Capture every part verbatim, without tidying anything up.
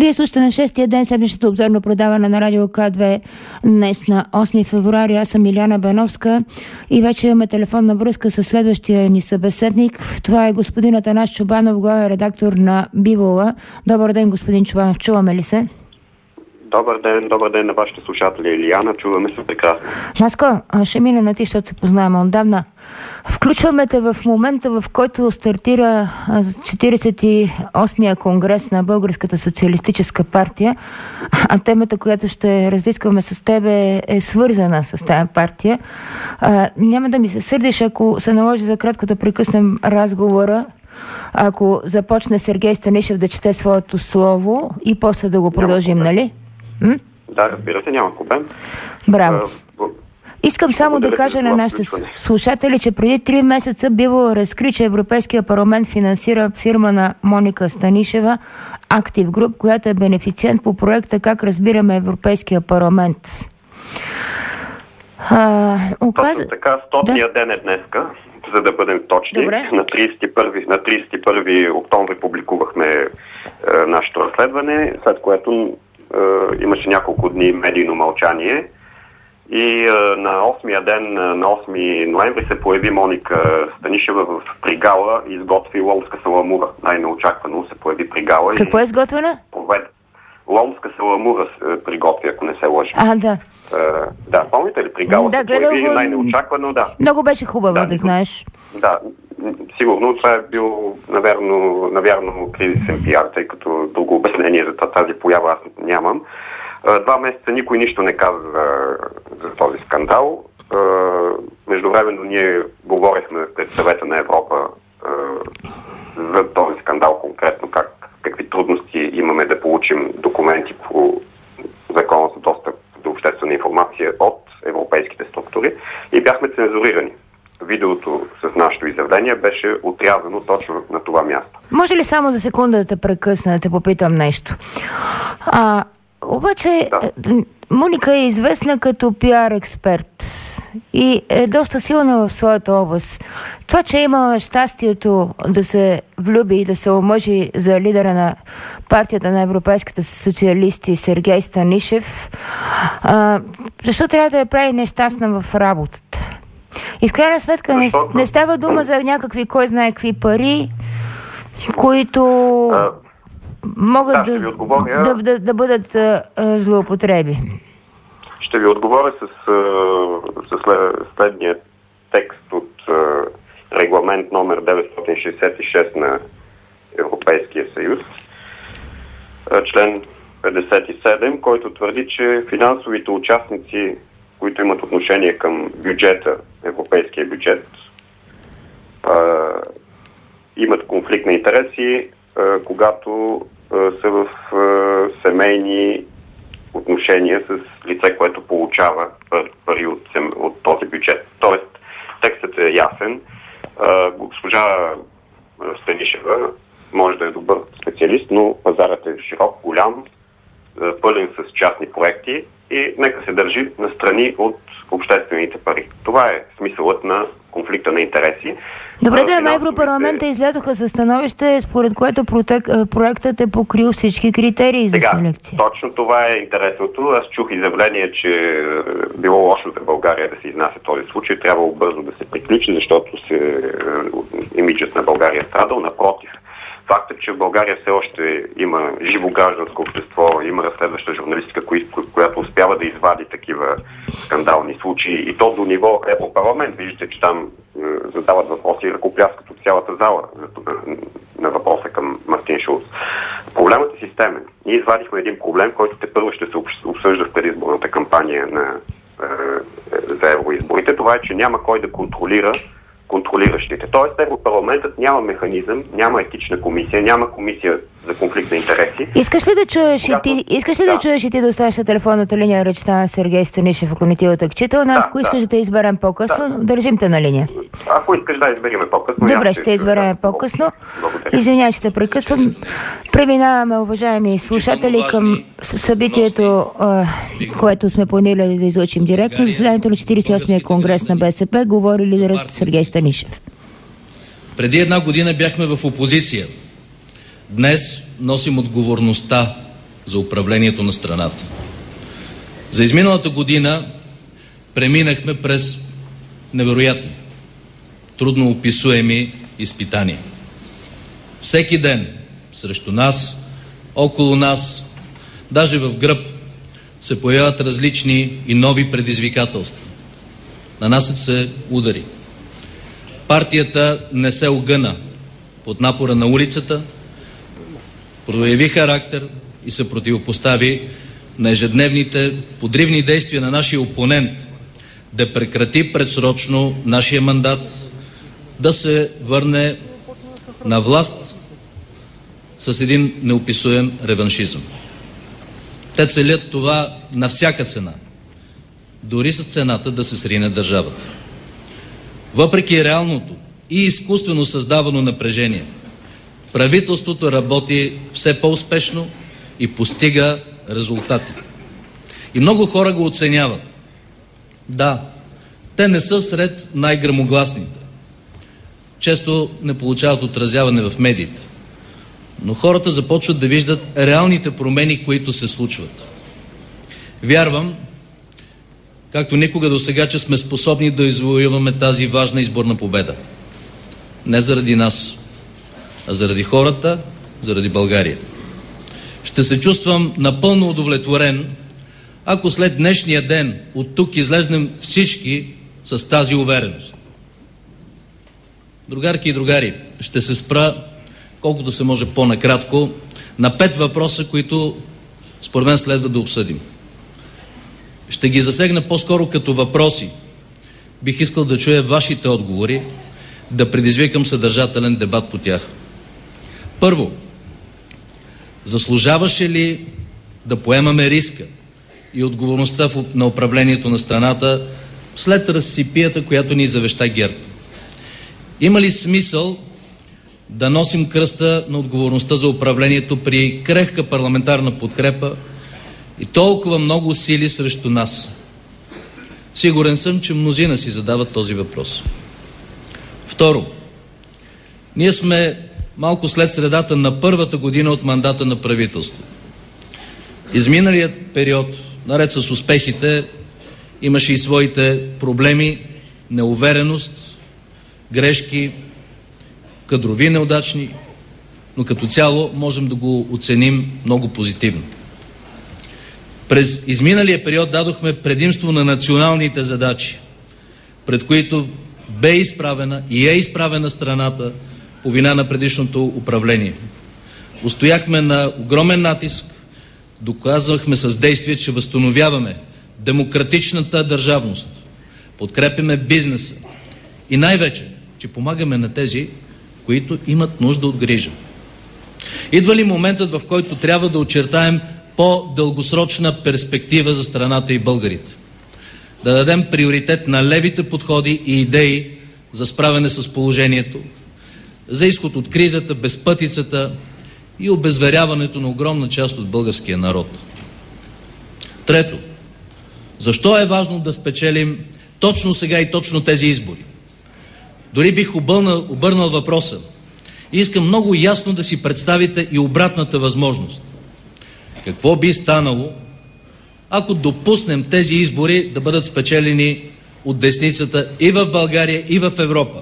Вие слушате на шестия ден седмичното обзорно предаване на Радио К две днес на осми февруари. Аз съм Иляна Беновска и вече имаме телефонна връзка с следващия ни събеседник. Това е господин Атанас Чобанов, главен редактор на Бивола. Добър ден, господин Чобанов. Чуваме ли се? Добър ден, добър ден на вашите слушатели, Илияна. Чуваме се прекрасно. Наско, ще мине на ти, защото се познаваме отдавна. Включваме те в момента, в който стартира четиридесет и осмия конгрес на Българската социалистическа партия, а темата, която ще разискваме с тебе, е свързана с тази партия. А, няма да ми се сърдиш, ако се наложи за кратко да прекъснем разговора, ако започне Сергей Станишев да чете своето слово и после да го продължим, нали? М? Да, разбира се, няма проблем. Браво. Искам само да кажа на нашите слушатели, че преди три месеца Бивола разкри, че Европейския парламент финансира фирма на Моника Станишева, Active Group, която е бенефициент по проекта "Как разбираме Европейския парламент". А, оказа... Точно така, стотния да. ден е днеска, за да бъдем точни. Добре. На тридесет и първи, на тридесет и първи октомври публикувахме е, нашето разследване, след което е, имаше няколко дни медийно мълчание. И е, на осмия ден, на осми ноември, се появи Моника Станишева в Пригала и изготви Ломска саламура. Най-неочаквано се появи Пригала. Какво е изготвена? Повед... Ломска саламура се приготви, ако не се лъжи. А, да. Е, да, помните ли? Пригала да, се появи го... най-неочаквано, да. Много беше хубаво, да, да знаеш. Да, сигурно това е бил, навярно, навярно кризисен пиар, тъй като друго обяснение за тази поява аз нямам. Два месеца никой нищо не каза за, за този скандал. Междувременно ние говорихме пред Съвета на Европа за този скандал конкретно, как, какви трудности имаме да получим документи по закона за достъп до обществена информация от европейските структури и бяхме цензурирани. Видеото с нашето изявление беше отрязано точно на това място. Може ли само за секунда да те прекъсна, да те попитам нещо? А, обаче, да. Моника е известна като пиар експерт и е доста силна в своята област. Това, че има щастието да се влюби и да се омъжи за лидера на партията на европейските социалисти Сергей Станишев, а, защо трябва да я прави нещастна в работата? И в крайна сметка не, не става дума за някакви, кой знае какви пари, които а, могат да, да, да, да, да бъдат а, злоупотреби. Ще ви отговоря с, с следния текст от а, регламент номер деветстотин шейсет и шест на Европейския съюз, а, член петдесет и седем, който твърди, че финансовите участници, които имат отношение към бюджета, европейския бюджет, а, имат конфликт на интереси, а, когато а, са в а, семейни отношения с лице, което получава пари от, от този бюджет. Тоест, текстът е ясен. А, госпожа Станишева може да е добър специалист, но пазарът е широк, голям, пълен с частни проекти и нека се държи настрани от обществените пари. Това е смисълът на конфликта на интереси. Добре, да, на Европарламента излязоха със становище, според което проектът е покрил всички критерии за селекция. Точно това е интересното. Аз чух изявление, че било лошо за България да се изнася този случай. Трябвало бързо да се приключи, защото се, имиджът на България е страдал. Напротив, фактът, че в България все още има живо гражданско общество, има разследваща журналистика, която успява да извади такива скандални случаи и то до ниво Европарламент. Виждате, че там е, задават въпроси и ръкопляскат от цялата зала на, на въпроса към Мартин Шулц. Проблемът е системен. Ние извадихме един проблем, който те първо ще се обсъжда в предизборната кампания на, е, за евроизборите. Това е, че няма кой да контролира контролиращите. Тоест, Европарламентът няма механизъм, няма етична комисия, няма комисия за конфликт на интереси. Искаш ли да чуеш Когато... и ти, искаш ли да. да чуеш и ти да оставиш на телефонната линия речта на Сергей Станишев, ако не ти е отъкчителна? Да, ако да. искаш да те изберем по-късно, да. държим те на линия. Ако искаш да изберем по-късно. Добре, ще изберем да. по-късно. Извинявай, че те прекъсвам. Преминаваме, уважаеми слушатели, към събитието, което сме планирали да излъчим директно. Заседанието на четиридесет и осмия конгрес на БСП говори лидерът Сергей Станишев. Преди една година бяхме в опозиция. Днес носим отговорността за управлението на страната. За изминалата година преминахме през невероятни, трудно описуеми изпитания. Всеки ден срещу нас, около нас, даже в гръб, се появяват различни и нови предизвикателства. Нанасят се удари. Партията не се огъна под напора на улицата, прояви характер и се противопостави на ежедневните подривни действия на нашия опонент да прекрати предсрочно нашия мандат, да се върне на власт с един неописуем реваншизъм. Те целят това на всяка цена, дори с цената да се срине държавата. Въпреки реалното и изкуствено създавано напрежение, правителството работи все по-успешно и постига резултати. И много хора го оценяват. Да, те не са сред най-гръмогласните. Често не получават отразяване в медиите. Но хората започват да виждат реалните промени, които се случват. Вярвам, както никога досега, че сме способни да извоюваме тази важна изборна победа. Не заради нас, а заради хората, заради България. Ще се чувствам напълно удовлетворен, ако след днешния ден от тук излезнем всички с тази увереност. Другарки и другари, ще се спра, колкото се може по-накратко, на пет въпроса, които според мен следва да обсъдим. Ще ги засегна по-скоро като въпроси. Бих искал да чуя вашите отговори, да предизвикам съдържателен дебат по тях. Първо, заслужаваше ли да поемаме риска и отговорността на управлението на страната след разсипията, която ни завеща ГЕРБ? Има ли смисъл да носим кръста на отговорността за управлението при крехка парламентарна подкрепа и толкова много сили срещу нас? Сигурен съм, че мнозина си задават този въпрос. Второ, ние сме малко след средата на първата година от мандата на правителство. Изминалият период, наред с успехите, имаше и своите проблеми, неувереност, грешки, кадрови неудачни, но като цяло можем да го оценим много позитивно. През изминалия период дадохме предимство на националните задачи, пред които бе изправена и е изправена страната по вина на предишното управление. Устояхме на огромен натиск, доказвахме с действие, че възстановяваме демократичната държавност, подкрепяме бизнеса и най-вече, че помагаме на тези, които имат нужда от грижа. Идва ли моментът, в който трябва да очертаем по-дългосрочна перспектива за страната и българите? Да дадем приоритет на левите подходи и идеи за справяне с положението, за изход от кризата, безпътицата и обезверяването на огромна част от българския народ. Трето, защо е важно да спечелим точно сега и точно тези избори? Дори бих обърнал, обърнал въпроса и искам много ясно да си представите и обратната възможност. Какво би станало, ако допуснем тези избори да бъдат спечелени от десницата и в България, и в Европа?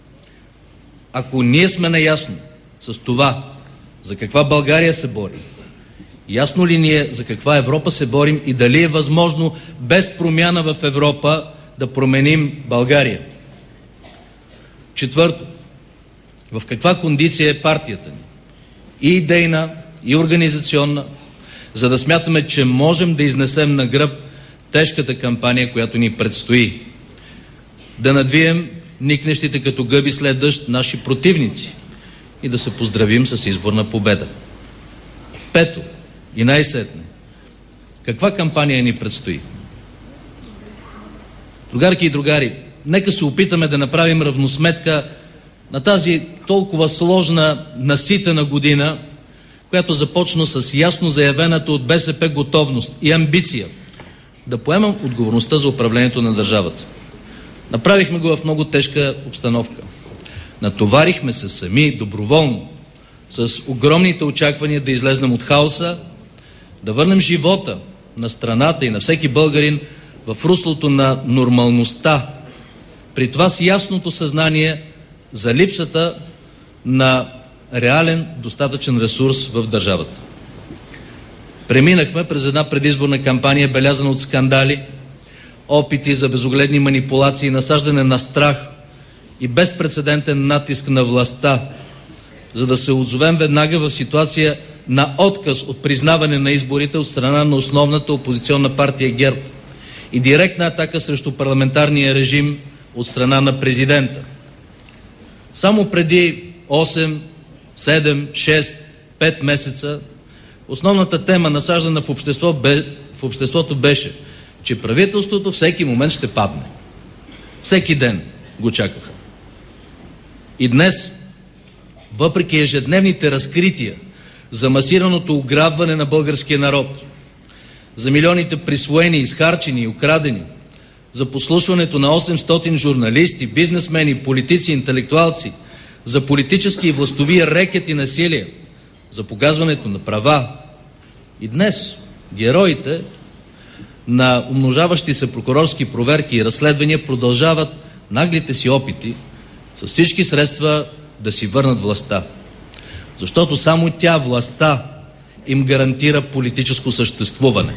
Ако ние сме наясно с това, за каква България се борим, ясно ли ние за каква Европа се борим и дали е възможно без промяна в Европа да променим България? Четвърто, в каква кондиция е партията ни? И идейна, и организационна, за да смятаме, че можем да изнесем на гръб тежката кампания, която ни предстои. Да надвием никнещите като гъби след дъжд наши противници и да се поздравим с изборна победа. Пето и най-сетне, каква кампания ни предстои? Другарки и другари, нека се опитаме да направим равносметка на тази толкова сложна, наситена година, която започна с ясно заявената от БСП готовност и амбиция да поемам отговорността за управлението на държавата. Направихме го в много тежка обстановка. Натоварихме се сами, доброволно, с огромните очаквания да излезнем от хаоса, да върнем живота на страната и на всеки българин в руслото на нормалността, при това с ясното съзнание за липсата на реален достатъчен ресурс в държавата. Преминахме през една предизборна кампания, белязана от скандали, опити за безогледни манипулации, насаждане на страх и безпрецедентен натиск на властта, за да се отзовем веднага в ситуация на отказ от признаване на изборите от страна на основната опозиционна партия ГЕРБ и директна атака срещу парламентарния режим от страна на президента. Само преди осем, седем, шест, пет месеца основната тема, насаждана в, общество, бе, в обществото, беше, че правителството всеки момент ще падне. Всеки ден го чакаха. И днес, въпреки ежедневните разкрития за масираното ограбване на българския народ, за милионите присвоени, изхарчени и украдени, за послушването на осемстотин журналисти, бизнесмени, политици, интелектуалци, за политически и властови рекет и насилие, за погазването на права. И днес героите на умножаващи се прокурорски проверки и разследвания продължават наглите си опити с всички средства да си върнат властта. Защото само тя, властта, им гарантира политическо съществуване.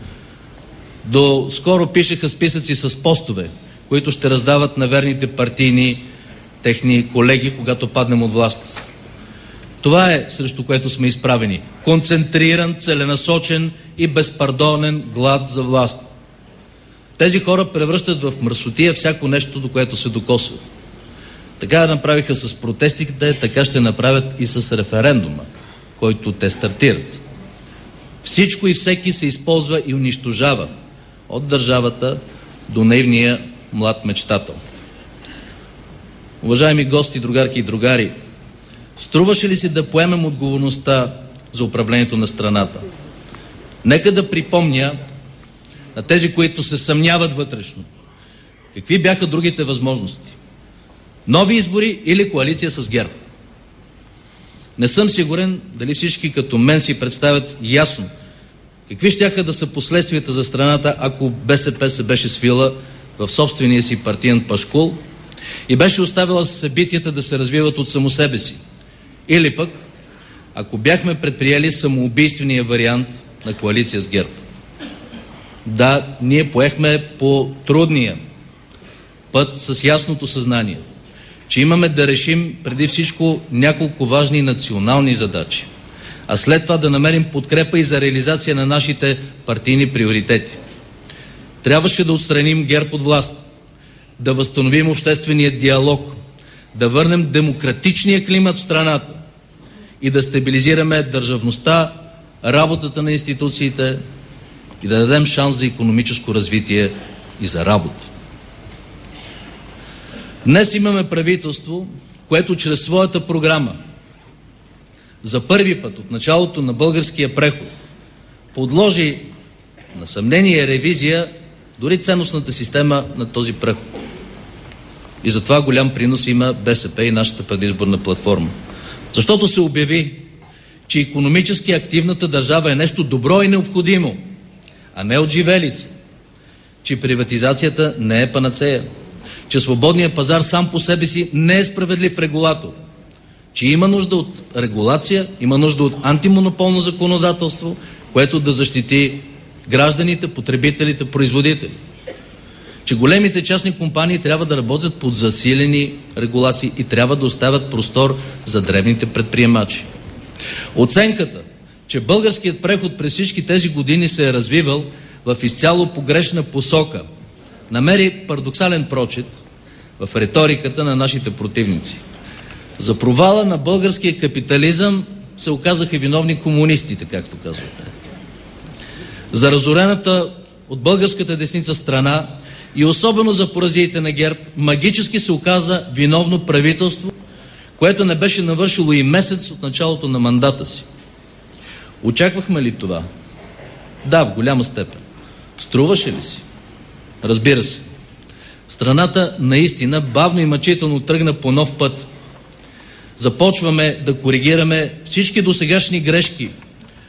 До скоро пишеха списъци с постове, които ще раздават на верните партийни техни колеги, когато паднем от власт. Това е срещу което сме изправени. Концентриран, целенасочен и безпардонен глад за власт. Тези хора превръщат в мръсотия всяко нещо, до което се докосват. Така направиха с протестите, така ще направят и с референдума, който те стартират. Всичко и всеки се използва и унищожава от държавата до наивния млад мечтател. Уважаеми гости, другарки и другари, струваше ли се да поемем отговорността за управлението на страната? Нека да припомня на тези, които се съмняват вътрешно, какви бяха другите възможности. Нови избори или коалиция с ГЕРБ? Не съм сигурен дали всички като мен си представят ясно какви щяха да са последствията за страната, ако БСП се беше свила в собствения си партиен пашкул и беше оставила събитията да се развиват от само себе си. Или пък, ако бяхме предприели самоубийствения вариант на коалиция с ГЕРБ. Да, ние поехме по трудния път с ясното съзнание, че имаме да решим преди всичко няколко важни национални задачи, а след това да намерим подкрепа и за реализация на нашите партийни приоритети. Трябваше да отстраним ГЕРБ от власт, да възстановим обществения диалог, да върнем демократичния климат в страната и да стабилизираме държавността, работата на институциите и да дадем шанс за икономическо развитие и за работа. Днес имаме правителство, което чрез своята програма за първи път от началото на българския преход подложи на съмнение и ревизия дори ценностната система на този преход. И затова голям принос има БСП и нашата предизборна платформа. Защото се обяви, че икономически активната държава е нещо добро и необходимо, а не отживелица, че приватизацията не е панацея, че свободният пазар сам по себе си не е справедлив регулатор, че има нужда от регулация, има нужда от антимонополно законодателство, което да защити гражданите, потребителите, производителите. Че големите частни компании трябва да работят под засилени регулации и трябва да оставят простор за дребните предприемачи. Оценката, че българският преход през всички тези години се е развивал в изцяло погрешна посока, намери парадоксален прочит в риториката на нашите противници. За провала на българския капитализъм се оказаха виновни комунистите, както казвате. За разорената от българската десница страна и особено за поразиите на ГЕРБ, магически се оказа виновно правителство, което не беше навършило и месец от началото на мандата си. Очаквахме ли това? Да, в голяма степен. Струваше ли си? Разбира се. Страната наистина бавно и мъчително тръгна по нов път. Започваме да коригираме всички досегашни грешки,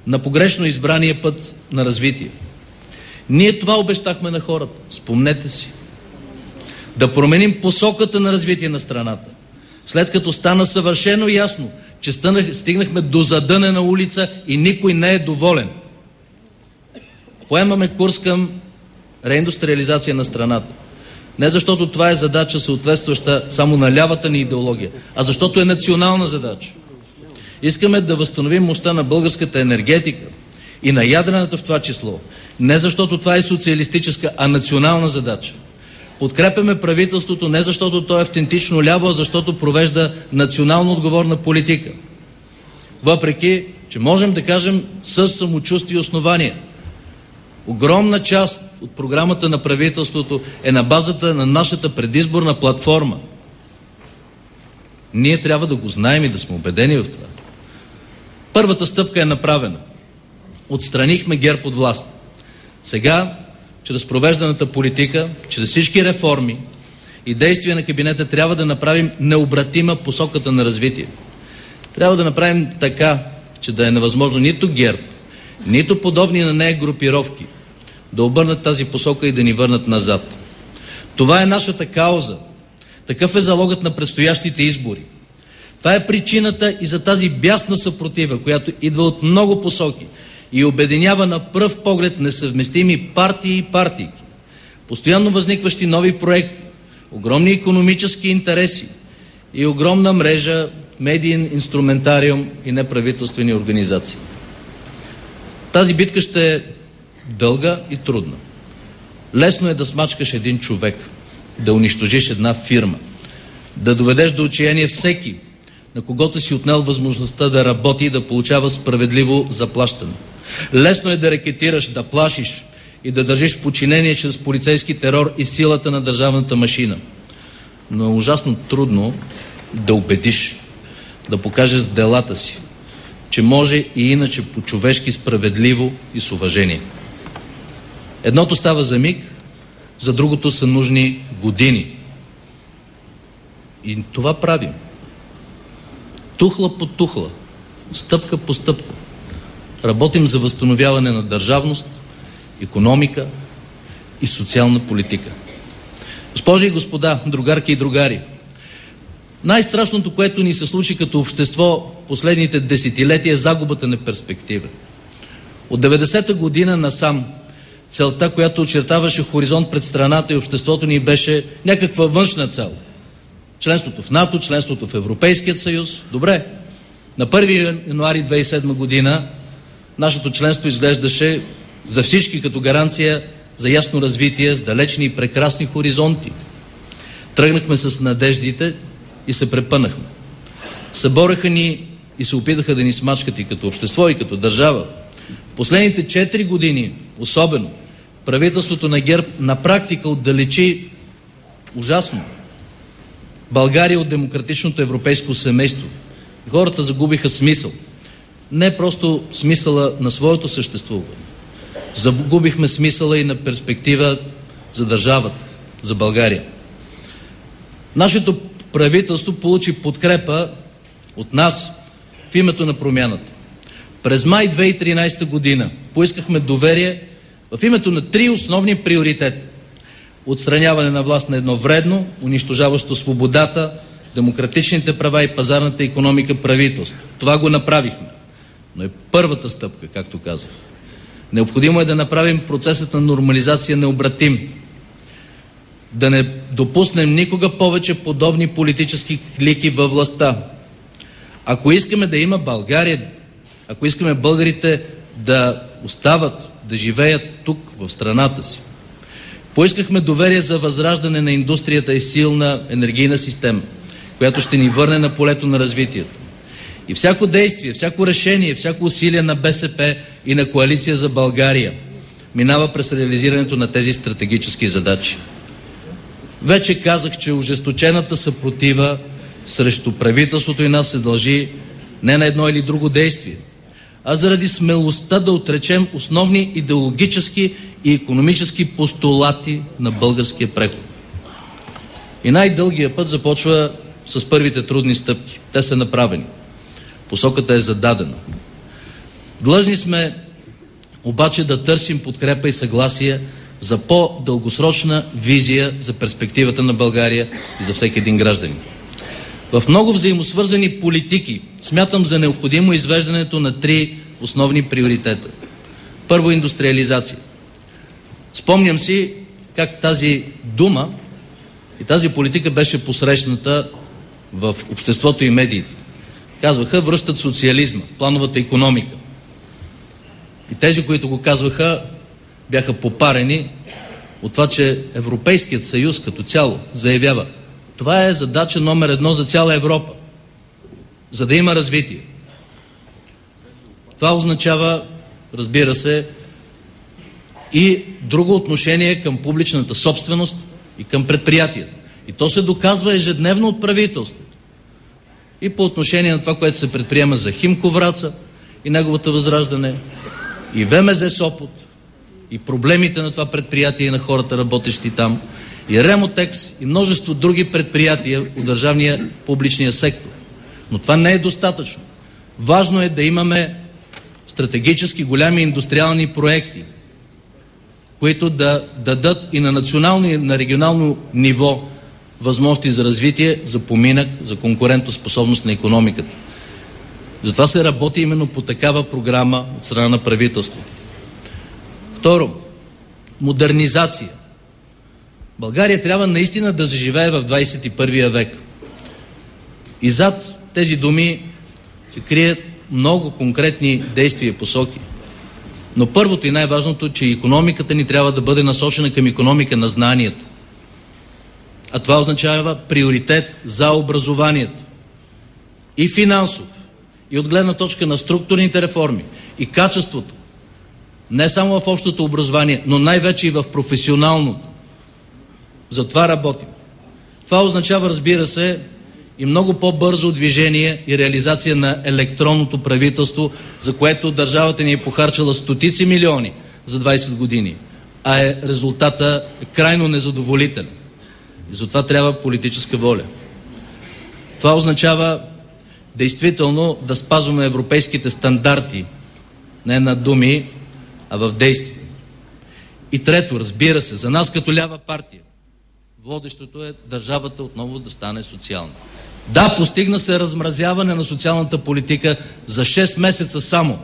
на погрешно избрания път на развитие. Ние това обещахме на хората. Спомнете си. Да променим посоката на развитие на страната. След като стана съвършено ясно, че стигнахме до задънена улица и никой не е доволен. Поемаме курс към реиндустриализация на страната. Не защото това е задача, съответстваща само на лявата ни идеология, а защото е национална задача. Искаме да възстановим мощта на българската енергетика и на ядрената в това число. Не защото това е социалистическа, а национална задача. Подкрепяме правителството не защото то е автентично ляво, а защото провежда национално отговорна политика. Въпреки, че можем да кажем със самочувствие и основания, огромна част от програмата на правителството е на базата на нашата предизборна платформа. Ние трябва да го знаем и да сме убедени в това. Първата стъпка е направена. Отстранихме ГЕРБ от власт. Сега, чрез провежданата политика, чрез всички реформи и действия на кабинета, трябва да направим необратима посоката на развитие. Трябва да направим така, че да е невъзможно нито ГЕРБ, нито подобни на нея групировки да обърнат тази посока и да ни върнат назад. Това е нашата кауза. Такъв е залогът на предстоящите избори. Това е причината и за тази бясна съпротива, която идва от много посоки и обединява на пръв поглед несъвместими партии и партийки, постоянно възникващи нови проекти, огромни икономически интереси и огромна мрежа, медиен инструментариум и неправителствени организации. Тази битка ще е дълга и трудна. Лесно е да смачкаш един човек, да унищожиш една фирма, да доведеш до отчаяние всеки, на когото си отнел възможността да работи и да получава справедливо заплащане. Лесно е да рекетираш, да плашиш и да държиш в подчинение чрез полицейски терор и силата на държавната машина. Но е ужасно трудно да убедиш, да покажеш с делата си, че може и иначе по-човешки справедливо и с уважение. Едното става за миг, за другото са нужни години. И това правим. Тухла по тухла, стъпка по стъпка. Работим за възстановяване на държавност, икономика и социална политика. Госпожи и господа, другарки и другари, най-страшното, което ни се случи като общество последните десетилетия, е загубата на перспектива. От деветдесета година насам целта, която очертаваше хоризонт пред страната и обществото ни, беше някаква външна цел. Членството в НАТО, членството в Европейския съюз. Добре, на първи януари две хиляди и седма година нашето членство изглеждаше за всички като гаранция за ясно развитие с далечни и прекрасни хоризонти. Тръгнахме с надеждите и се препънахме. Събореха ни и се опитаха да ни смачкат и като общество, и като държава. В последните четири години, особено, правителството на ГЕРБ на практика отдалечи ужасно България от демократичното европейско семейство. Хората загубиха смисъл. Не просто смисъла на своето съществуване. Загубихме смисъла и на перспектива за държавата, за България. Нашето правителство получи подкрепа от нас в името на промяната. През май две хиляди и тринадесета година поискахме доверие в името на три основни приоритета. Отстраняване на власт на едно вредно, унищожаващо свободата, демократичните права и пазарната икономика правителство. Това го направихме. Но е първата стъпка, както казах. Необходимо е да направим процесът на нормализация необратим. Да не допуснем никога повече подобни политически клики във властта. Ако искаме да има България, ако искаме българите да остават, да живеят тук, в страната си, поискахме доверие за възраждане на индустрията и силна енергийна система, която ще ни върне на полето на развитието. И всяко действие, всяко решение, всяко усилие на БСП и на Коалиция за България минава през реализирането на тези стратегически задачи. Вече казах, че ожесточената съпротива срещу правителството и нас се дължи не на едно или друго действие, а заради смелостта да отречем основни идеологически и икономически постулати на българския преход. И най-дългия път започва с първите трудни стъпки. Те са направени. Посоката е зададена. Длъжни сме обаче да търсим подкрепа и съгласие за по-дългосрочна визия за перспективата на България и за всеки един гражданин. В много взаимосвързани политики смятам за необходимо извеждането на три основни приоритета. Първо, индустриализация. Спомням си как тази дума и тази политика беше посрещната в обществото и медиите. Казваха, връщат социализма, плановата икономика. И тези, които го казваха, бяха попарени от това, че Европейският съюз като цяло заявява: това е задача номер едно за цяла Европа, за да има развитие. Това означава, разбира се, и друго отношение към публичната собственост и към предприятията. И то се доказва ежедневно от правителството. И по отношение на това, което се предприема за Химко Враца и неговата възраждане, и ВМЗ Сопот, и проблемите на това предприятие и на хората, работещи там, и Ремотекс, и множество други предприятия от държавния публичния сектор. Но това не е достатъчно. Важно е да имаме стратегически голями индустриални проекти, които да дадат и на национално, и на регионално ниво възможности за развитие, за поминък, за конкурентоспособност на икономиката. Затова се работи именно по такава програма от страна на правителството. Второ, модернизация. България трябва наистина да заживее в двадесет и първия век. И зад тези думи се крият много конкретни действия и посоки. Но първото и най-важното, че икономиката ни трябва да бъде насочена към икономика на знанието. А това означава приоритет за образованието. И финансов, и от гледна точка на структурните реформи, и качеството. Не само в общото образование, но най-вече и в професионалното. За това работим. Това означава, разбира се, и много по-бързо движение и реализация на електронното правителство, за което държавата ни е похарчила стотици милиони за двадесет години, а е резултата е крайно незадоволителен. И затова трябва политическа воля. Това означава действително да спазваме европейските стандарти, не на думи, а в действие. И трето, разбира се, за нас като лява партия, водещото е държавата отново да стане социална. Да, постигна се размразяване на социалната политика за шест месеца само.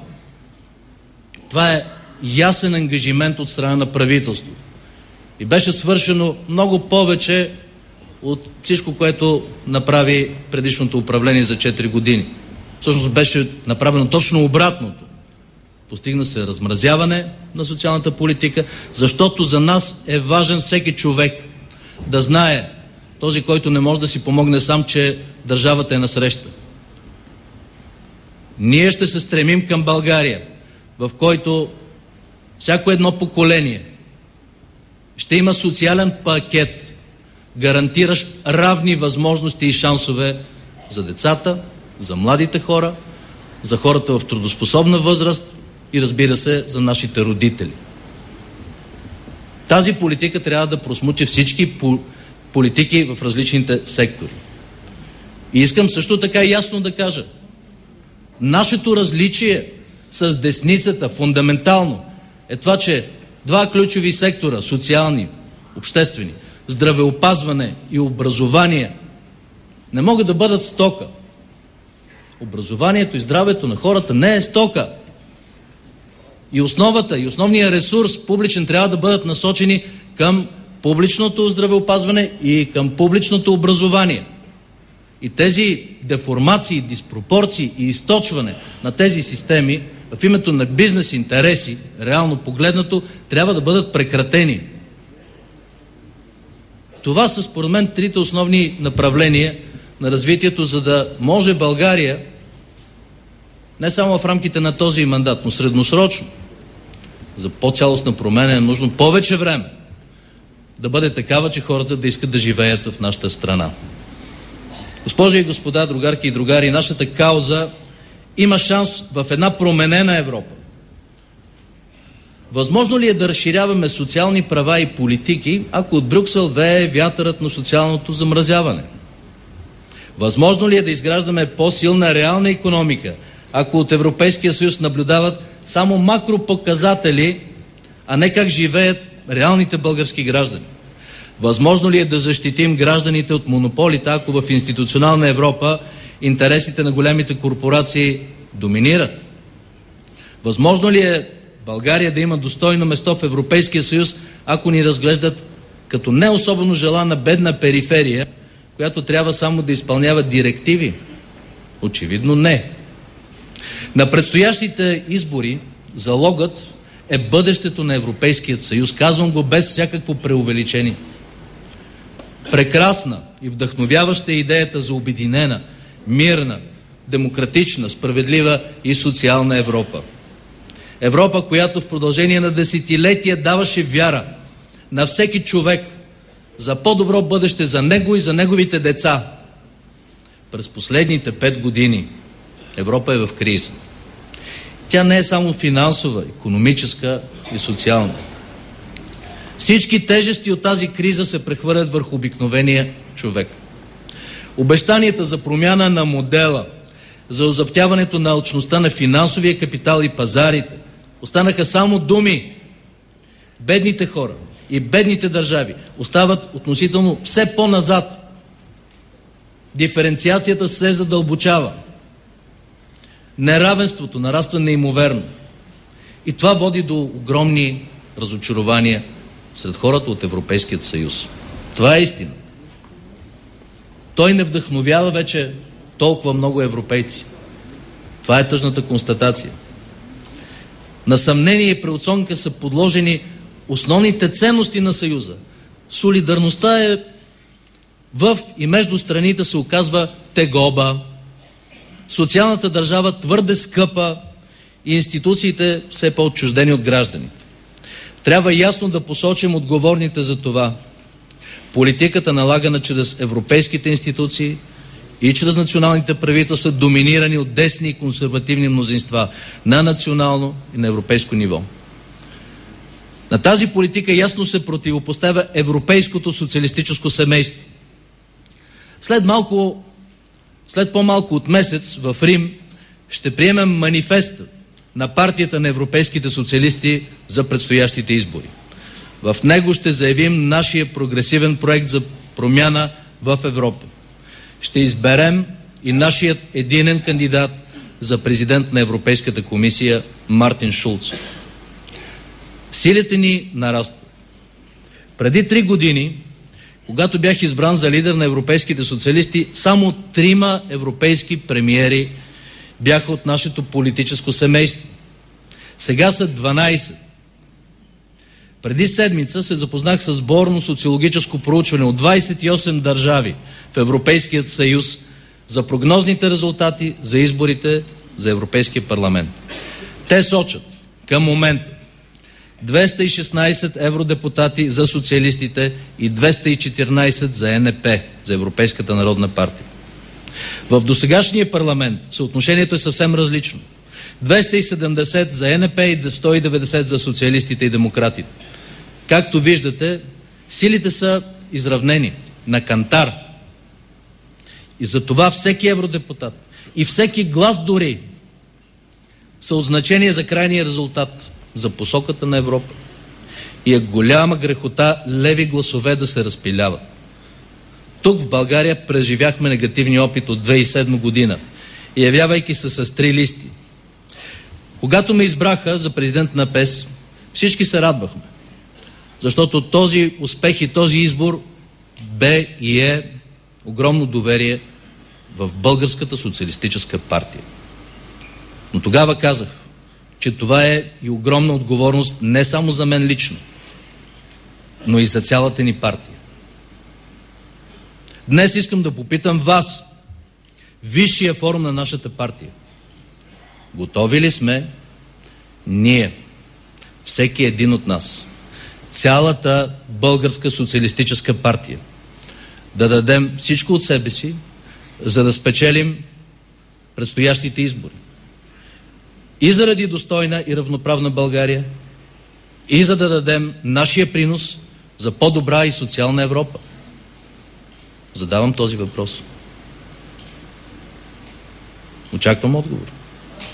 Това е ясен ангажимент от страна на правителството. И беше свършено много повече от всичко, което направи предишното управление за четири години. Всъщност беше направено точно обратното. Постигна се размразяване на социалната политика, защото за нас е важен всеки човек да знае, този, който не може да си помогне сам, че държавата е насреща. Ние ще се стремим към България, в който всяко едно поколение ще има социален пакет, гарантиращ равни възможности и шансове за децата, за младите хора, за хората в трудоспособна възраст и, разбира се, за нашите родители. Тази политика трябва да просмучи всички политики в различните сектори. И искам също така ясно да кажа, нашето различие с десницата фундаментално е това, че два ключови сектора, социални, обществени, здравеопазване и образование, не могат да бъдат стока. Образованието и здравето на хората не е стока. И основата, и основният ресурс публичен трябва да бъдат насочени към публичното здравеопазване и към публичното образование. И тези деформации, диспропорции и източване на тези системи в името на бизнес интереси, реално погледнато, трябва да бъдат прекратени. Това са според мен трите основни направления на развитието, за да може България не само в рамките на този мандат, но средносрочно, за по-цялостна промяна е нужно повече време да бъде такава, че хората да искат да живеят в нашата страна. Госпожи и господа, другарки и другари, нашата кауза има шанс в една променена Европа. Възможно ли е да разширяваме социални права и политики, ако от Брюксел вее вятърът на социалното замразяване? Възможно ли е да изграждаме по-силна реална икономика, ако от Европейския съюз наблюдават само макропоказатели, а не как живеят реалните български граждани? Възможно ли е да защитим гражданите от монополите, ако в институционална Европа интересите на големите корпорации доминират? Възможно ли е България да има достойно место в Европейския съюз, ако ни разглеждат като не особено желана бедна периферия, която трябва само да изпълнява директиви? Очевидно не. На предстоящите избори залогът е бъдещето на Европейският съюз. Казвам го без всякакво преувеличение. Прекрасна и вдъхновяваща е идеята за обединена, мирна, демократична, справедлива и социална Европа. Европа, която в продължение на десетилетия даваше вяра на всеки човек за по-добро бъдеще за него и за неговите деца. През последните пет години Европа е в криза. Тя не е само финансова, икономическа и социална. Всички тежести от тази криза се прехвърлят върху обикновения човек. Обещанията за промяна на модела, за озаптяването на алчността на финансовия капитал и пазарите останаха само думи. Бедните хора и бедните държави остават относително все по-назад. Диференциацията се задълбочава. Неравенството нараства неимоверно. И това води до огромни разочарования сред хората от Европейският съюз. Това е истина. Той не вдъхновява вече толкова много европейци. Това е тъжната констатация. На съмнение и преоценка са подложени основните ценности на Съюза. Солидарността е в и между страните се оказва тегоба. Социалната държава твърде скъпа и институциите все по-отчуждени от гражданите. Трябва ясно да посочим отговорните за това. Политиката, налагана чрез европейските институции и чрез националните правителства, доминирани от десни и консервативни мнозинства на национално и на европейско ниво. На тази политика ясно се противопоставя европейското социалистическо семейство. След малко, след по-малко от месец в Рим ще приемем манифеста на партията на европейските социалисти за предстоящите избори. В него ще заявим нашия прогресивен проект за промяна в Европа. Ще изберем и нашият единен кандидат за президент на Европейската комисия Мартин Шулц. Силите ни нарастват. Преди три години, когато бях избран за лидер на европейските социалисти, само трима европейски премиери бяха от нашето политическо семейство. Сега са дванайсет. Преди седмица се запознах с сборно социологическо проучване от двайсет и осем държави в Европейският съюз за прогнозните резултати за изборите за Европейския парламент. Те сочат към момента двеста и шестнайсет евродепутати за социалистите и двеста и четиринайсет за Ен Еп Пе, за Европейската народна партия. В досегашния парламент съотношението е съвсем различно. двеста и седемдесет за Ен Еп Пе и сто и деветдесет за социалистите и демократите. Както виждате, силите са изравнени на кантар. И за това всеки евродепутат и всеки глас дори са от значение за крайния резултат, за посоката на Европа. И е голяма грехота леви гласове да се разпиляват. Тук в България преживяхме негативния опит от две хиляди и седма година, явявайки се с три листи. Когато ме избраха за президент на Пе Ес, всички се радвахме, защото този успех и този избор бе и е огромно доверие в Българската социалистическа партия. Но тогава казах, че това е и огромна отговорност не само за мен лично, но и за цялата ни партия. Днес искам да попитам вас, висшия форум на нашата партия. Готови ли сме ние, всеки един от нас, цялата Българска социалистическа партия, да дадем всичко от себе си, за да спечелим предстоящите избори? И заради достойна и равноправна България, и за да дадем нашия принос за по-добра и социална Европа. Задавам този въпрос. Очаквам отговор.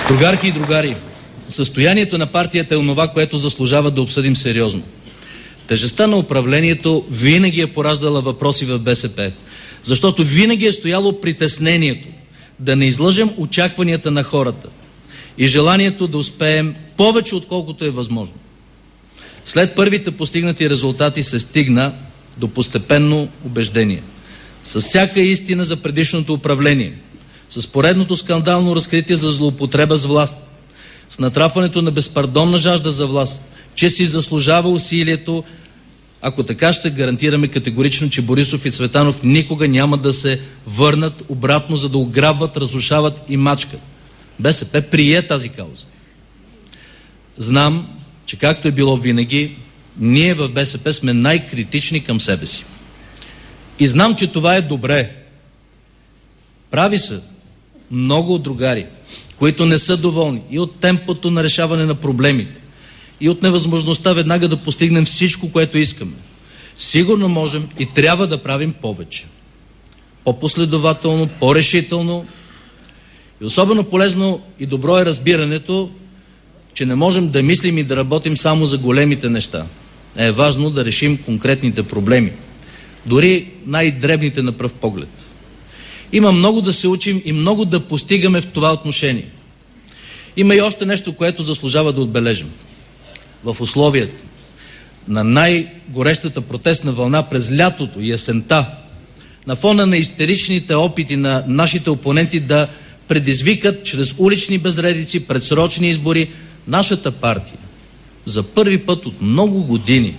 Другарки и другари, състоянието на партията е онова, което заслужава да обсъдим сериозно. Тежестта на управлението винаги е пораждала въпроси в БСП, защото винаги е стояло притеснението да не излъжем очакванията на хората и желанието да успеем повече, отколкото е възможно. След първите постигнати резултати се стигна до постепенно убеждение. С всяка истина за предишното управление, с поредното скандално разкритие за злоупотреба с власт, с натрапването на безпардонна жажда за власт, че си заслужава усилието, ако така ще гарантираме категорично, че Борисов и Цветанов никога няма да се върнат обратно, за да ограбват, разрушават и мачкат. БСП прие тази кауза. Знам, че както е било винаги, ние в БСП сме най-критични към себе си. И знам, че това е добре. Прави са много другари, които не са доволни и от темпото на решаване на проблемите, и от невъзможността веднага да постигнем всичко, което искаме. Сигурно можем и трябва да правим повече. По-последователно, по-решително. И особено полезно и добро е разбирането, че не можем да мислим и да работим само за големите неща. Е важно да решим конкретните проблеми, дори най-дребните на пръв поглед. Има много да се учим и много да постигаме в това отношение. Има и още нещо, което заслужава да отбележим. В условията на най-горещата протестна вълна през лятото и есента, на фона на истеричните опити на нашите опоненти да предизвикат чрез улични безредици, предсрочни избори, нашата партия за първи път от много години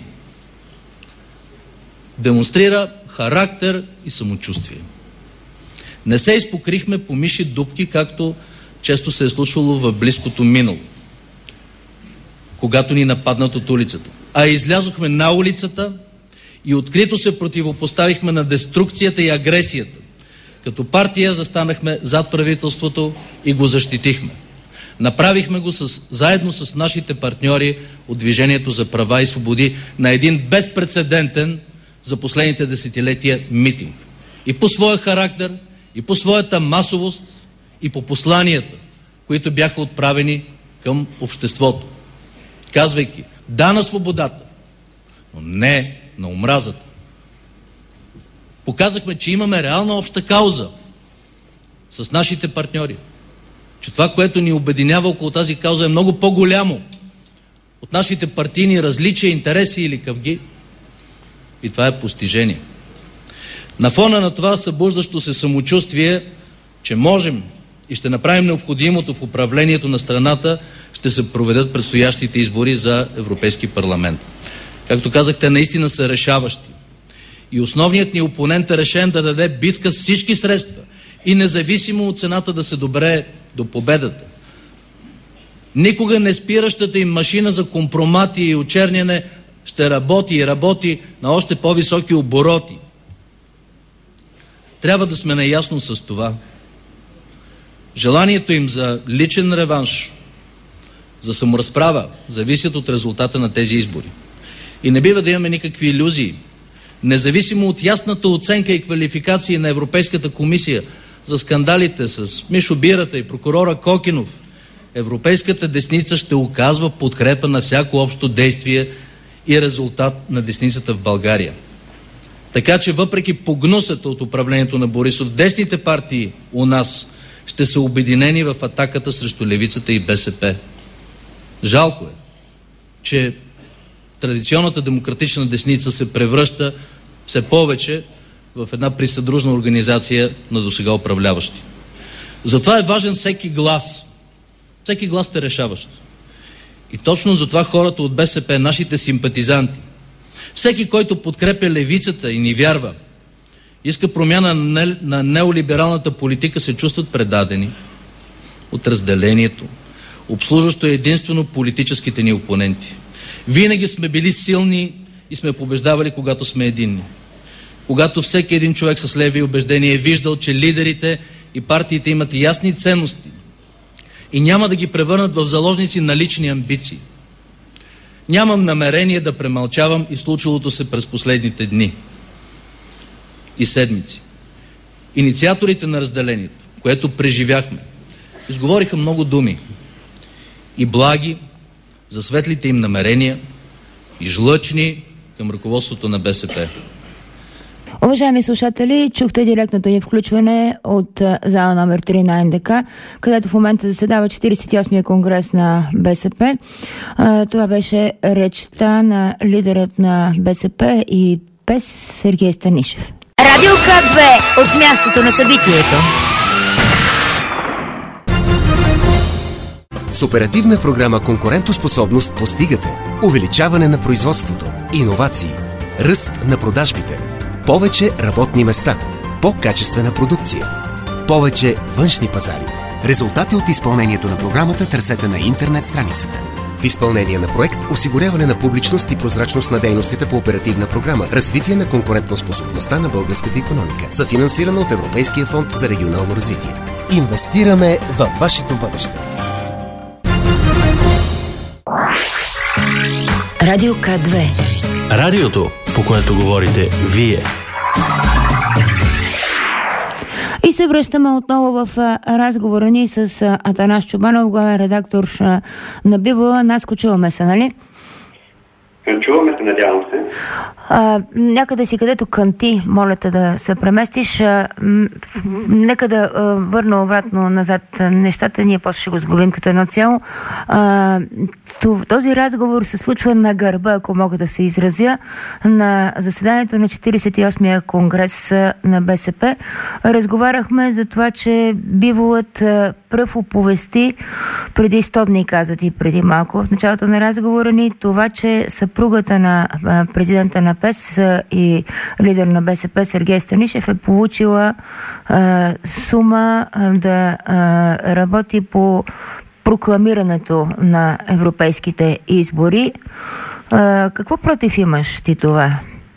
демонстрира характер и самочувствие. Не се изпокрихме по миши дупки, както често се е случвало в близкото минало, когато ни нападнат от улицата. А излязохме на улицата и открито се противопоставихме на деструкцията и агресията. Като партия застанахме зад правителството и го защитихме. Направихме го с, заедно с нашите партньори от Движението за права и свободи на един безпрецедентен за последните десетилетия митинг. И по своя характер, и по своята масовост, и по посланията, които бяха отправени към обществото. Казвайки да на свободата, но не на омразата. Показахме, че имаме реална обща кауза с нашите партньори. Че това, което ни обединява около тази кауза, е много по-голямо от нашите партийни различия, интереси или къвги. И това е постижение. На фона на това събуждащо се самочувствие, че можем и ще направим необходимото в управлението на страната, ще се проведат предстоящите избори за Европейски парламент. Както казах, те наистина са решаващи. И основният ни опонент е решен да даде битка с всички средства и независимо от цената да се добре до победата. Никога не спиращата им машина за компромати и очерняне ще работи и работи на още по-високи обороти. Трябва да сме наясно с това. Желанието им за личен реванш, за саморазправа, зависят от резултата на тези избори. И не бива да имаме никакви илюзии. Независимо от ясната оценка и квалификации на Европейската комисия за скандалите с Мишо Бирата и прокурора Кокинов, европейската десница ще оказва подкрепа на всяко общо действие и резултат на десницата в България. Така че въпреки погнусата от управлението на Борисов, десните партии у нас ще са обединени в атаката срещу левицата и БСП. Жалко е, че традиционната демократична десница се превръща все повече в една присъдружна организация на досега управляващи. Затова е важен всеки глас. Всеки глас е решаващ. И точно затова хората от БСП, нашите симпатизанти, всеки, който подкрепя левицата и ни вярва, иска промяна на неолибералната политика, се чувстват предадени от разделението, обслужващо единствено политическите ни опоненти. Винаги сме били силни и сме побеждавали, когато сме единни. Когато всеки един човек с леви убеждения е виждал, че лидерите и партиите имат ясни ценности и няма да ги превърнат в заложници на лични амбиции. Нямам намерение да премълчавам и случилото се през последните дни и седмици. Инициаторите на разделението, което преживяхме, изговориха много думи. и благи за светлите им намерения и жлъчни към ръководството на БСП. Уважаеми слушатели, чухте директното ни включване от зала номер три на Ен Де Ка, където в момента заседава четиридесет и осмия конгрес на БСП. Това беше речта на лидерът на БСП и ПЕС Сергей Станишев. Радио К две от мястото на събитието. С оперативна програма Конкурентоспособност постигате увеличаване на производството, иновации, ръст на продажбите, повече работни места, по-качествена продукция, повече външни пазари. Резултати от изпълнението на програмата търсете на интернет страницата. В изпълнение на проект осигуряване на публичност и прозрачност на дейностите по оперативна програма Развитие на конкурентоспособността на българската икономика, съфинансирана от Европейския фонд за регионално развитие. Инвестираме във вашето бъдеще. Радио К две. Радиото, по което говорите вие. И се връщаме отново в а, разговора ни с а, Атанас Чобанов, главен редактор а, на Бивола. Наско, чуваме се, нали? Чуваме се, надявам се. А, някъде си, където кънти, моля те да се преместиш. А, м- нека да а, върна обратно назад нещата, ние после ще го сглобим като едно цяло. А, този разговор се случва на гърба, ако мога да се изразя, на заседанието на четиридесет и осмия конгрес на БСП. Разговаряхме за това, че Биволът пръв оповести преди сто дни, каза ти преди малко, в началото на разговора ни, това, че съпругата на президента на ПЕС и лидер на БСП Сергей Станишев е получила а, сума а, да а, работи по прокламирането на европейските избори. А, какво против имаш ти това?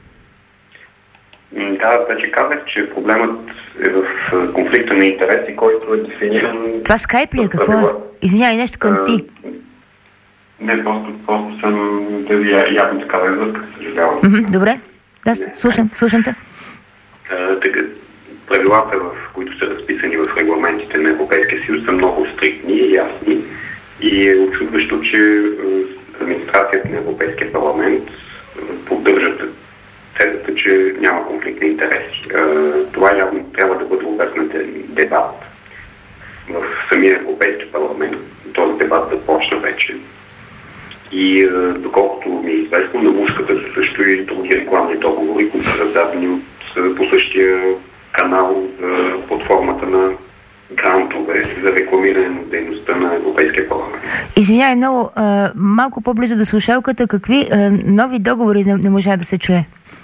Да, вече казах, че проблемът е в конфликта на интереси, който е дефиниран... Това скайп ли е? Какво е? Извинявай, нещо към ти. Не, просто, просто съм да явно такава е връзка, съжалявам. Mm-hmm, добре, да, слушам, слушам те. А, така, правилата, в които са разписани в регламентите на Европейския съюз, са много стриктни и ясни. И е очудващо, че администрацията на Европейския парламент поддържат тезата, че няма конфликт на интереси. Това явно трябва да бъде обяснен дебат в самия Европейски парламент. Този дебат започна вече. И доколкото ми е известно, на мушката са също и други рекламни договори, които са раздадени от, по същия канал под формата на грантове за рекламиране на дейността на Европейския парламент. Извинявай много, а, малко по-близо до слушалката, какви а, нови договори не, не можа да се чуе?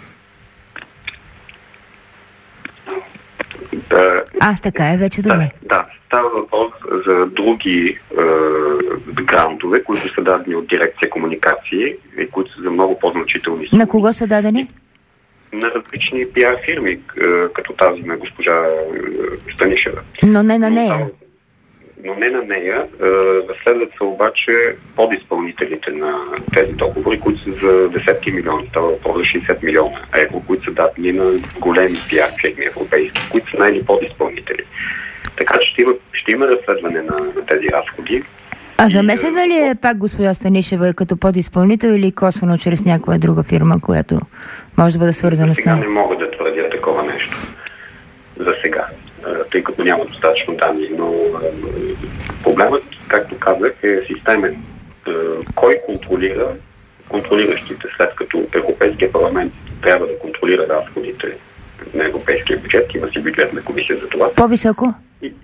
Да, а, така е, вече добре. Да, да, става въпрос за други е, грантове, които са дадени от дирекция комуникации и които са за много по-значителни суми. На кого са дадени? На различни пиар фирми, е, като тази на госпожа е, Станишева. Но не на нея. Но, но не на нея. Е, разследват се обаче подизпълнителите на тези договори, които са за десетки милиони. Това въпрос за шейсет милиона евро, които са дадени на големи пиар фирми европейски, които са най-ли подизпълнители. Така че ще има, ще има разследване на, на тези разходи. А замесена ли е пак госпожа Станишева като подизпълнител или косвено чрез някоя друга фирма, която може да бъде свързана с нея? Сега не мога да твърдя такова нещо за сега, тъй като няма достатъчно данни, но проблемът, както казах, е системен. Кой контролира контролиращите, след като Европейския парламент трябва да контролира разходите на европейския бюджет, има си бюджетна комисия за това. По-високо?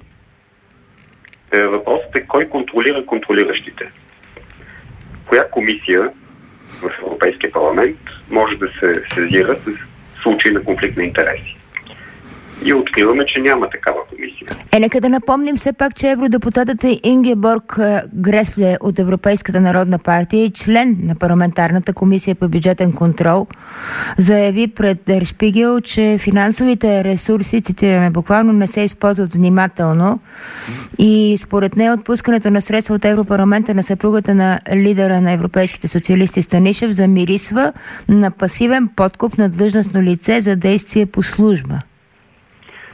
Въпросът е кой контролира контролиращите. Коя комисия в Европейския парламент може да се сезира с случай на конфликт на интереси. И откриваме, че няма такава комисия. Е, нека да напомним все пак, че евродепутатът Ингеборг Гресле от Европейската народна партия и член на парламентарната комисия по бюджетен контрол заяви пред Der Spiegel, че финансовите ресурси, цитираме буквално, не се използват внимателно и според нея отпускането на средства от Европарламента на съпругата на лидера на европейските социалисти Станишев замирисва на пасивен подкуп на длъжностно лице за действие по служба.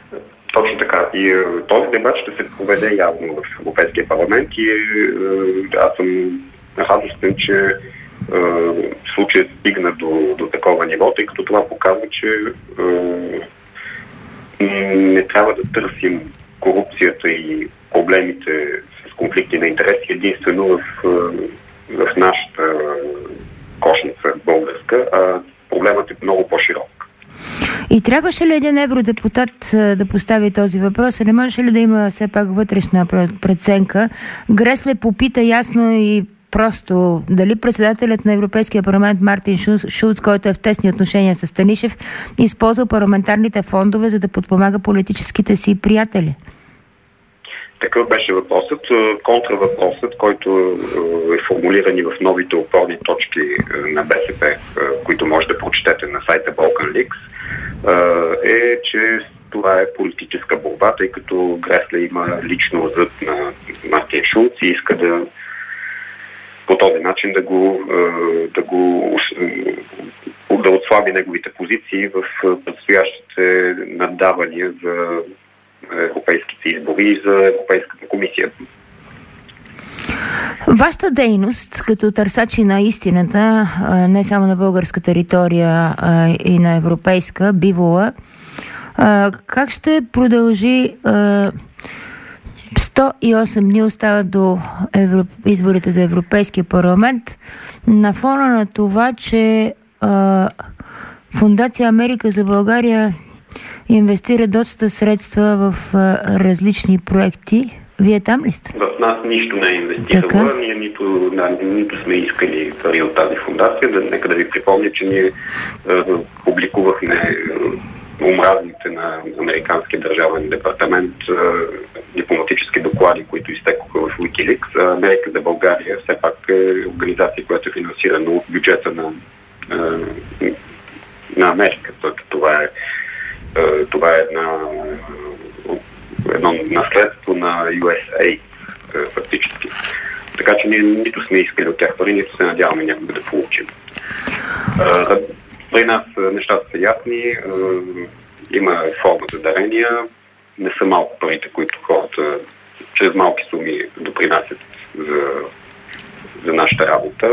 Точно така. И uh, този дебат ще се проведе явно в Европейския парламент и uh, аз съм радостен, че uh, случаят стигна до, до такова ниво, тъй като това показва, че uh, не трябва да търсим корупцията и проблемите с конфликти на интереси единствено в, в нашата кошница българска, а проблемът е много по-широк. И трябваше ли един евродепутат да постави този въпрос? Не можеше ли да има все пак вътрешна преценка? Гресле попита ясно и просто дали председателят на Европейския парламент Мартин Шулц, който е в тесни отношения с Станишев, използва парламентарните фондове, за да подпомага политическите си приятели? Такъв беше въпросът. Контравъпросът, който е формулиран и в новите опорни точки на БСП, които може да прочетете на сайта Balkan Leaks, е, че това е политическа борба, тъй като Гресле има лично зъб на Мартин Шулц и иска да по този начин да го, да го да отслаби неговите позиции в предстоящите наддавания за европейските избори и за Европейската комисия. Вашата дейност като търсачи на истината, не само на българска територия, а и на европейска, бивола, как ще продължи? сто и осем дни остават до евро... изборите за Европейския парламент, на фона на това, че а, Фондация Америка за България инвестира доста средства в а, различни проекти. Вие там ли сте? В нас нищо не е инвестирала. Ние нито, на, нито сме искали пари от тази фондация. Да, нека да ви припомня, че ние а, публикувахме омразните на Американския държавен департамент а, дипломатически доклади, които изтекоха в Wikileaks. Америка за България все пак е организация, която е финансирана от бюджета на, а, на Америка. Това е, а, това е една, едно наследство на Ю Ес Ей фактически. Така че ние нито сме искали от тях пари, нито се надяваме някога да получим. А, При нас нещата са ясни, има форма за дарения, не са малко парите, които хората чрез малки суми допринасят за, за нашата работа.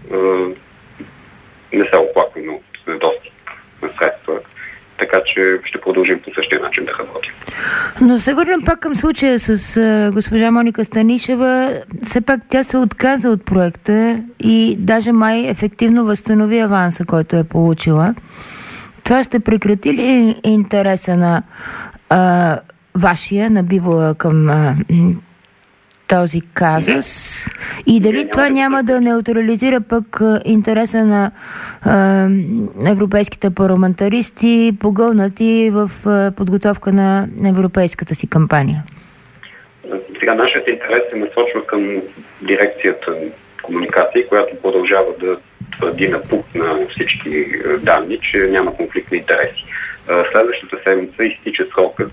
Не се оплакваме от недостиг на средства, така че ще продължим по същия начин да работим. Но се върнем пак към случая с а, госпожа Моника Станишева. Все пак тя се отказа от проекта и даже май ефективно възстанови аванса, който е получила. Това ще прекрати ли интереса на а, вашия, на бивола към а, този казус? Не. И дали не, това няма да неутрализира пък интереса на а, европейските парламентаристи, погълнати в а, подготовка на европейската си кампания? Сега нашият интерес се насочва към дирекцията комуникации, която продължава да твърди напук на всички данни, че няма конфликт на интереси. Следващата седмица изтича срокът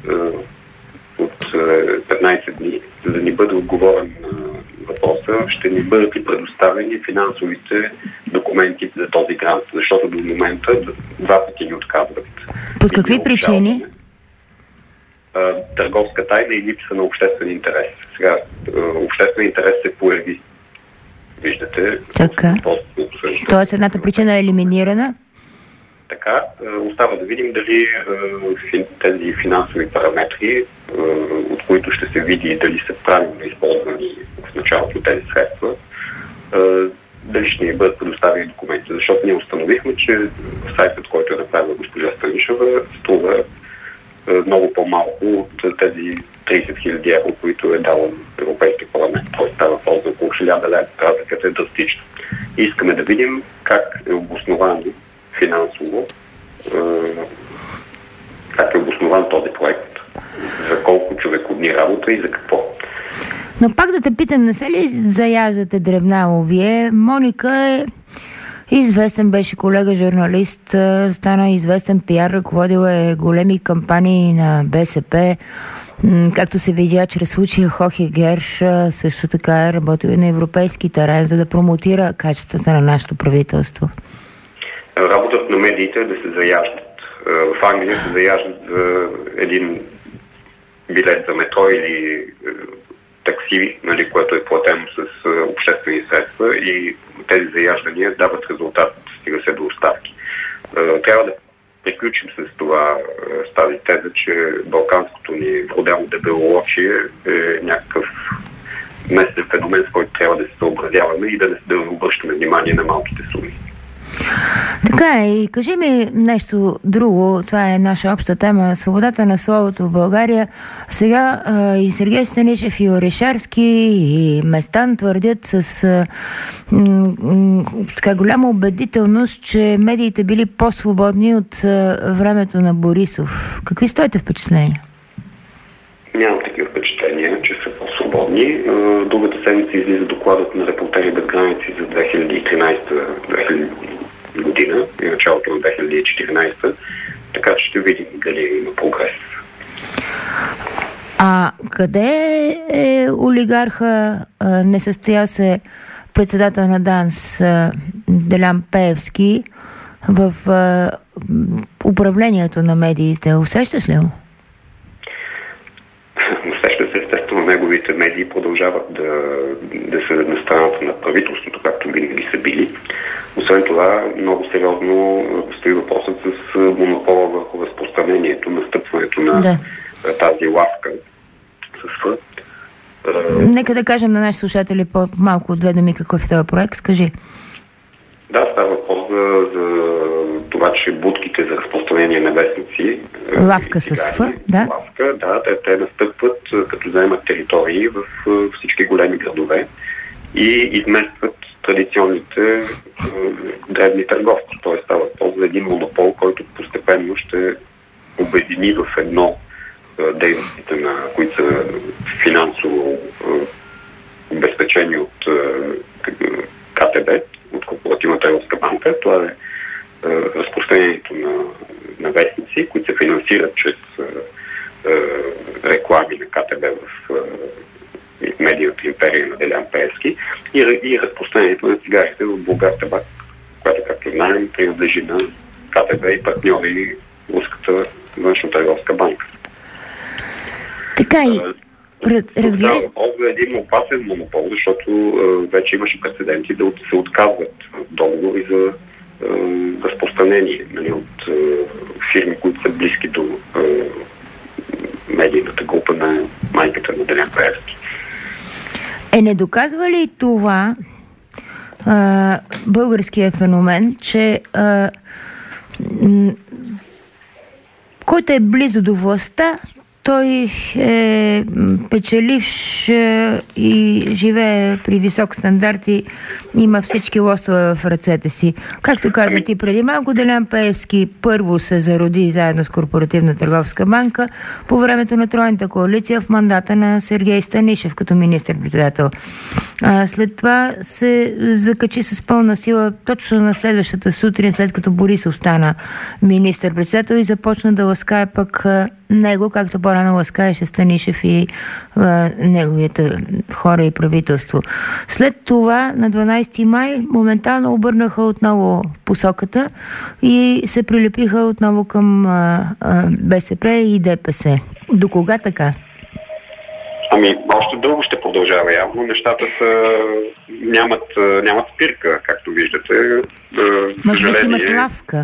от петнайсет дни, за да ни бъде отговорен на въпроса, ще ни бъдат ли предоставени финансовите документи за този грант, защото до момента два пъти ни отказват. Под какви причини? Търговска тайна и липса на обществен интерес. Сега, обществен интерес се появи. Виждате. Така. Тоест едната причина е елиминирана? Така, остава да видим дали тези финансови параметри, от които ще се види дали са правилно използвани в началото тези средства, дали ще ни бъдат предоставени документи. Защото ние установихме, че сайтът, който е направил госпожа Станишева, струва много по-малко от тези трийсет хиляди евро, които е дал Европейския парламент. Той става полза около хиляда лева. Разликата е драстична. И искаме да видим как е обоснован финансово, как е обоснован този проект, за колко човекодни работа и за какво. Но пак да те питам, не се ли заяждате дребнало вие? Моника е известен, беше колега журналист, стана известен пиар, ръководил е големи кампании на БСП, както се видя чрез случая Хохегерш, също така е работил и на европейски терен, за да промотира качествата на нашето правителство. Работата на медиите е да се заяждат. В Англия се заяждат за един билет за метро или е, такси, нали, което е платено с е, обществени средства, и тези заяждания дават резултат, стига се до оставки. Е, трябва да приключим с това, с тази теза, че балканското ни вродено дебелоочие е някакъв местен феномен, с който трябва да се съобразяваме и да не да обръщаме внимание на малките суми. Така е. И кажи ми нещо друго. Това е наша обща тема. Свободата на словото в България. Сега а, и Сергей Станишев, и Орешарски, и Местан твърдят с а, м- м- така голяма убедителност, че медиите били по-свободни от а, времето на Борисов. Какви са твоите впечатления? Нямам такива впечатления, че са по-свободни. Другата седмица излиза докладът на Репортери без граници за две хиляди и тринадесета година и началото на две хиляди и четиринадесета, така че ще видим дали има прогрес. А къде е олигарха, не състоя се председател на ДАНС Делян Пеевски в управлението на медиите? Усещаш ли го? Усеща се, естествено, неговите медии продължават да, да са на страната на правителството, както винаги са били. Освен това, много сериозно стои въпросът с монопола върху разпространението, настъпването на да. тази лавка с Ф. Нека да кажем на нашите слушатели по-малко от две думи какъв е този проект. Кажи. Да, става въпрос за, за това, че будките за разпространение на вестници... Лавка с Ф, да? Лавка, да, те, те настъпват, като заемат територии в всички големи градове и изместват традиционните е, дребни търговци. Тоест става въпрос за един монопол, който постепенно ще обедини в едно е, дейностите, на които са финансово е, обезпечени от е, КТБ, от Корпоративната търговска банка. Това е, е разпространението на, на вестници, които се финансират чрез е, е, реклами на КТБ в е, медийната империя на Делян Пеевски и, и разпространението на цигарите в Булгартабак, която, както знаем, принадлежи на КТБ и партньори Руската външно-търговска банка. Така и разглежда... Това е един опасен монопол, защото uh, вече имаше прецеденти да се отказват договори за uh, разпространение, нали, от uh, фирми, които са близки до uh, медийната група на майката на Делян Пеевски. Е, не доказва ли това а, българския феномен, че а, м- който е близо до властта, той е печеливш и живее при висок стандарт и има всички лостове в ръцете си. Както каза ти преди малко, Делян Пеевски първо се зароди заедно с Корпоративна търговска банка по времето на тройната коалиция в мандата на Сергей Станишев като министър-председател. А след това се закачи с пълна сила точно на следващата сутрин, след като Борисов стана министър-председател и започна да ласкае пък него, както по-рано ласкаеше Станишев и а, неговите хора и правителство. След това на дванадесети май моментално обърнаха отново посоката и се прилепиха отново към а, а, БСП и ДПС. До кога така? Ами, още дълго ще продължава явно. Нещата са, нямат, нямат спирка, както виждате. Може би си имат лавка.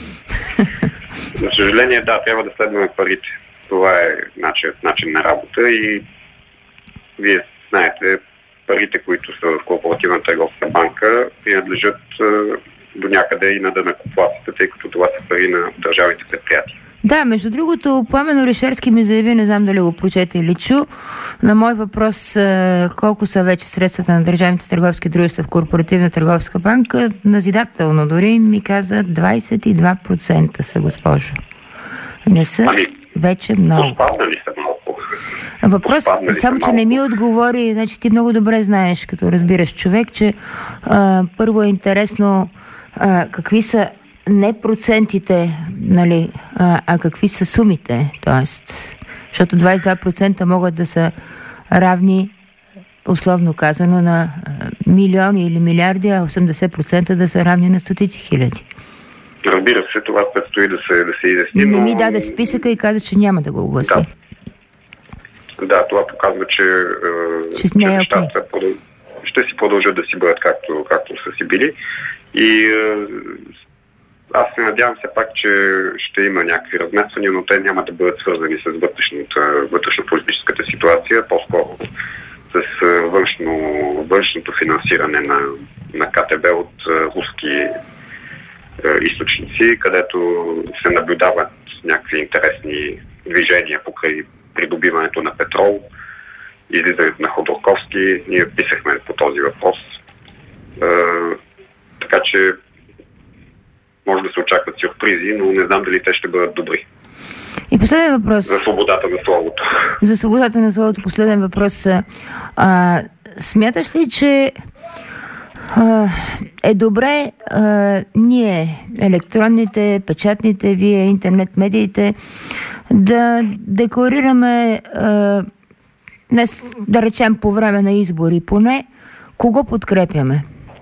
За съжаление, да, трябва да следваме парите. Това е начин, начин на работа и вие знаете, парите, които са в Корпоративна търговска банка, принадлежат до някъде и на данъкоплатците, тъй като това са пари на държавните предприятия. Да, между другото, Пламен Орешарски ми заяви, не знам дали го прочете или чу, на мой въпрос колко са вече средствата на държавните търговски дружества в Корпоративна търговска банка, назидателно дори ми каза двадесет и два процента са, госпожо. Не са ами, вече много. Поспаднали са малко. Въпрос, само че не ми отговори, значи ти много добре знаеш, като разбираш човек, че а, първо е интересно а, какви са не процентите, нали, а, а какви са сумите, т.е. защото двадесет и два процента могат да са равни, условно казано, на милиони или милиарди, а осемдесет процента да са равни на стотици хиляди. Разбира се, това предстои да се, да се изясни. Не ми даде списъка и каза, че няма да го огласи. Да. Да, това показва, че, че, че нещата okay. ще си продължат да си бъдат както, както са си били. И аз се надявам все пак, че ще има някакви размествания, но те няма да бъдат свързани с вътрешно-политическата ситуация, по-скоро с външно, външното финансиране на, на КТБ от руски е, източници, където се наблюдават някакви интересни движения покрай придобиването на петрол, излизането на Ходорковски. Ние писахме по този въпрос. Е, така че може да се очакват сюрпризи, но не знам дали те ще бъдат добри. И последен въпрос. За свободата на словото. За свободата на словото. Последен въпрос. А, смяташ ли, че а, е добре а, ние, електронните, печатните, вие, интернет медиите, да декларираме а, днес, да речем по време на избори, поне кого подкрепяме?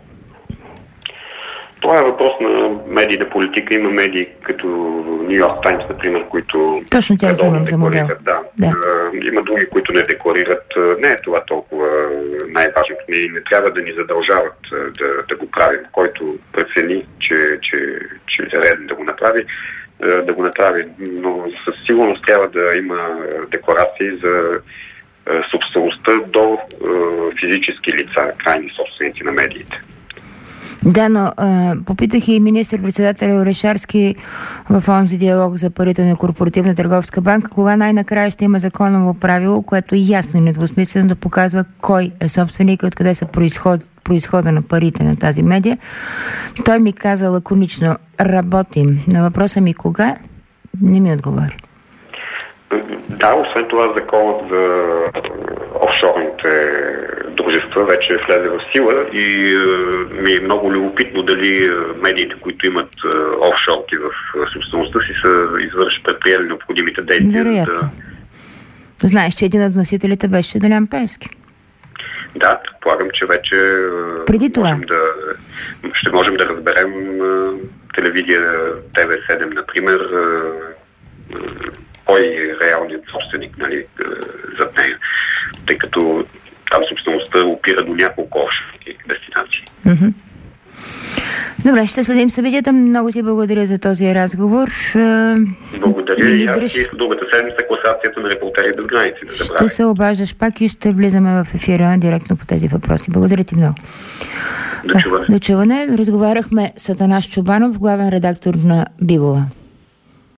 Това е въпрос на медийна политика. Има медии като Ню Йорк Таймс, например, които точно тя взимам за модел. Да. Да. Има други, които не декларират. Не е това толкова най-важното. Не, не трябва да ни задължават да, да го правим. Който прецени, че, че, че е редно да го направи, да го направи. Но със сигурност трябва да има декларации за собствеността до физически лица, крайни собственици на медиите. Да, но а, попитах и министър-председателя Орешарски в онзи диалог за парите на Корпоративна търговска банка, кога най-накрая ще има законово правило, което ясно и недвусмислено да показва кой е собственик и откъде са произход, произхода на парите на тази медия. Той ми каза лаконично: работим. На въпроса ми кога, не ми отговори. Да, освен това законът за офшорните дружества вече влезе в сила и е, ми е много любопитно дали медиите, които имат е, офшорки в собствеността си, са извършили предприели необходимите действия. Вероятно. Да... Знаеш, че един от носителите беше Делян Пеевски. Да, предполагам, че вече преди това можем да, ще можем да разберем е, телевизия Т В седем, например, е, кой е реалният собственик, нали, зад нея, тъй като там собствеността опира до няколко офшорни дестинации. Mm-hmm. Добре, ще следим събитията. Много ти благодаря за този разговор. Благодаря и, и аз дръж... и в другата седмица класацията на Репортери без граници. Да ще се обаждаш пак и ще влизаме в ефира директно по тези въпроси. Благодаря ти много. До чуване. До чуване. Разговаряхме с Атанас Чобанов, главен редактор на Бивола.